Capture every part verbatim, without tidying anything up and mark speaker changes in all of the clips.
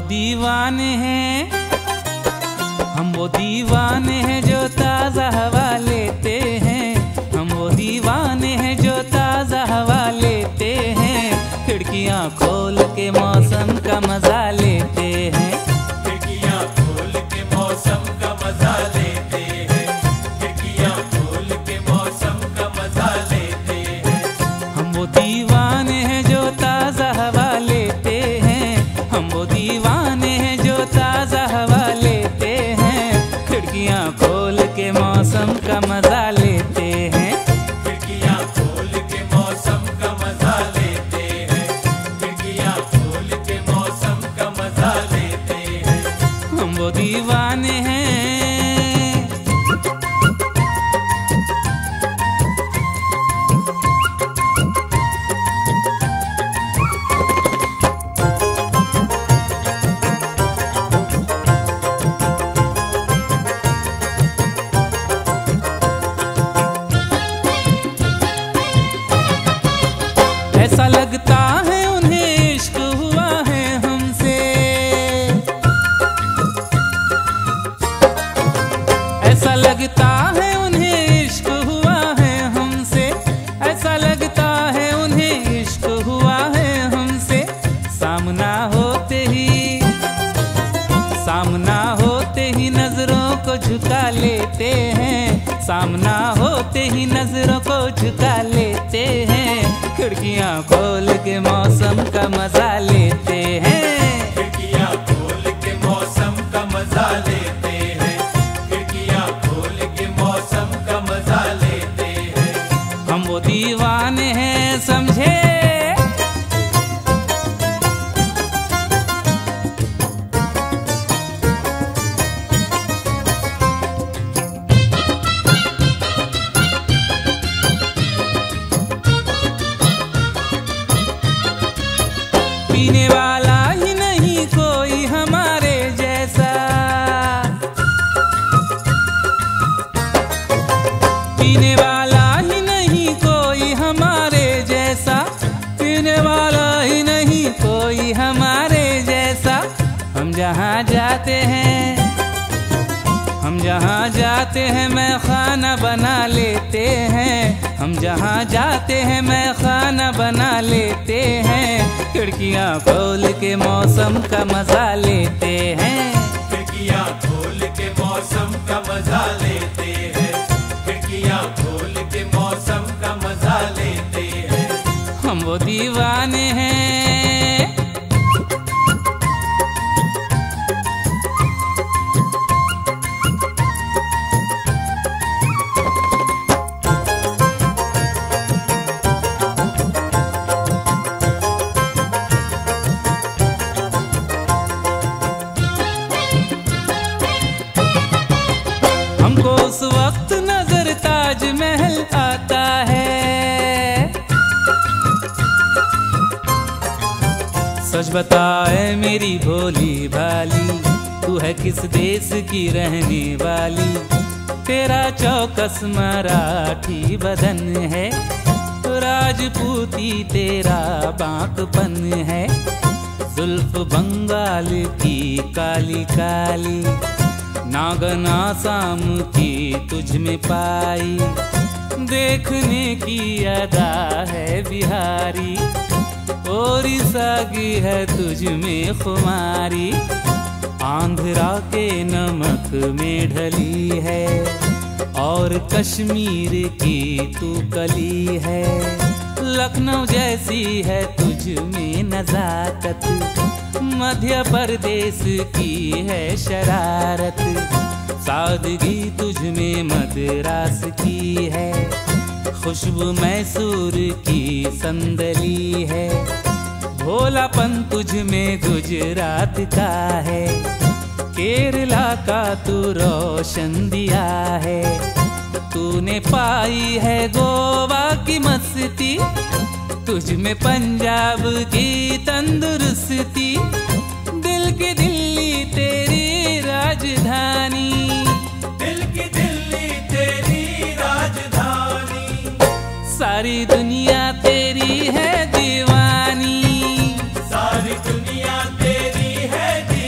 Speaker 1: दीवाने हैं, हम वो दीवाने हैं जो ताज़ा हवा लेते हैं। हम वो दीवाने हैं जो ताज़ा हवा लेते हैं। खिड़कियाँ खोल के मौसम का मजा लेते हैं।
Speaker 2: खिड़कियाँ खोल के मौसम का मजा लेते हैं। खिड़कियाँ खोल के मौसम का मजा लेते हैं।
Speaker 1: हम वो दीवाने हैं जो ताज़ा हवा लेते हैं। हम वो दीवाने हैं जो ताज़ा हवा लेते हैं। खिड़कियाँ खोल के मौसम का मजा लेते हैं।
Speaker 2: खिड़कियाँ खोल के मौसम का मजा लेते हैं। खिड़कियाँ खोल के मौसम का मजा लेते हैं।
Speaker 1: हम वो दीवाने हैं। ऐसा लगता है उन्हें इश्क हुआ है हमसे। ऐसा लगता है उन्हें इश्क हुआ है हमसे। ऐसा लगता है उन्हें इश्क हुआ है हमसे। सामना होते ही सामना होते ही नजरों को झुका लेते हैं। सामना होते ही नजरों को झुका लेते हैं। खिड़कियाँ खोल के मौसम का मजा लेते हैं।
Speaker 2: खिड़कियाँ खोल के मौसम का मजा लेते हैं। खिड़कियाँ खोल के मौसम का मजा लेते हैं।
Speaker 1: हम वो दीवाने हैं समझे। पीने वाला ही नहीं कोई हमारे जैसा। पीने वाला ही नहीं कोई हमारे जैसा। पीने वाला ही नहीं कोई हमारे जैसा। हम जहाँ जाते हैं हम जहाँ जाते हैं मैं खाना बना लेते हैं। हम जहाँ जाते हैं मैं खाना बना लेते हैं। खिड़कियाँ खोल के मौसम का मजा लेते हैं।
Speaker 2: खिड़कियाँ खोल के मौसम का मजा लेते हैं। खिड़कियाँ खोल के मौसम का मजा लेते हैं।
Speaker 1: हम वो दीवाने हैं। हमको उस वक्त नजर ताजमहल आता है। सच बताए मेरी भोली भाली, तू है किस देश की रहने वाली। तेरा चौकस मराठी बदन है, राजपूती तेरा बांकपन है। जुल्फ बंगाल की काली काली, नागन आसाम की तुझ में पाई। देखने की अदा है बिहारी, ओडिशा की है तुझ में खुमारी। आंध्रा के नमक में ढली है, और कश्मीर की तू कली है। लखनऊ जैसी है तुझ में नजाकत, मध्य प्रदेश की है शरारत। सादगी तुझ में मद्रास की है, खुशबू मैसूर की संदली है। भोलापन तुझ में गुजरात का है, केरला का तू रोशन दिया है। तूने पाई है गोवा की मस्ती, तुझ में पंजाब की तंदुरुस्ती। दिल की दिल्ली तेरी राजधानी,
Speaker 2: दिल की दिल्ली तेरी राजधानी।
Speaker 1: सारी दुनिया तेरी है दीवानी।
Speaker 2: सारी दुनिया तेरी है दीवानी।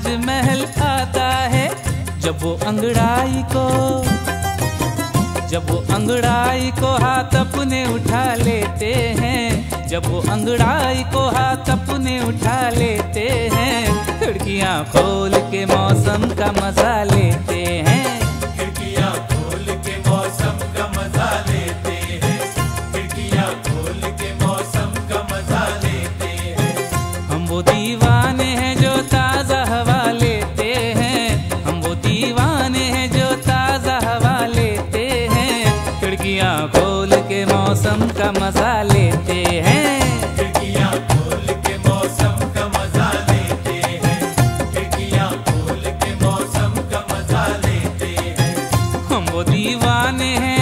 Speaker 1: ताजमहल आता है। जब वो अंगड़ाई को जब वो अंगड़ाई को हाथ अपने उठा लेते हैं, जब वो अंगड़ाई को हाथ अपने उठा लेते हैं, खिड़कियां खोल के मौसम का मजा लेते हैं।
Speaker 2: खिड़कियां खोल के मौसम का मजा लेते हैं, खिड़कियां खोल के मौसम का मजा लेते हैं।
Speaker 1: हम वो दीवाने हैं जो ताजा हवा लेते हैं, हम वो दीवाने हैं जो ताजा हवा लेते हैं, खिड़कियां खोल के मौसम का मजा लेते हैं।
Speaker 2: खिड़कियां खोल के मौसम का मजा लेते हैं, खिड़कियां खोल के मौसम का मजा लेते हैं।
Speaker 1: हम वो दीवाने हैं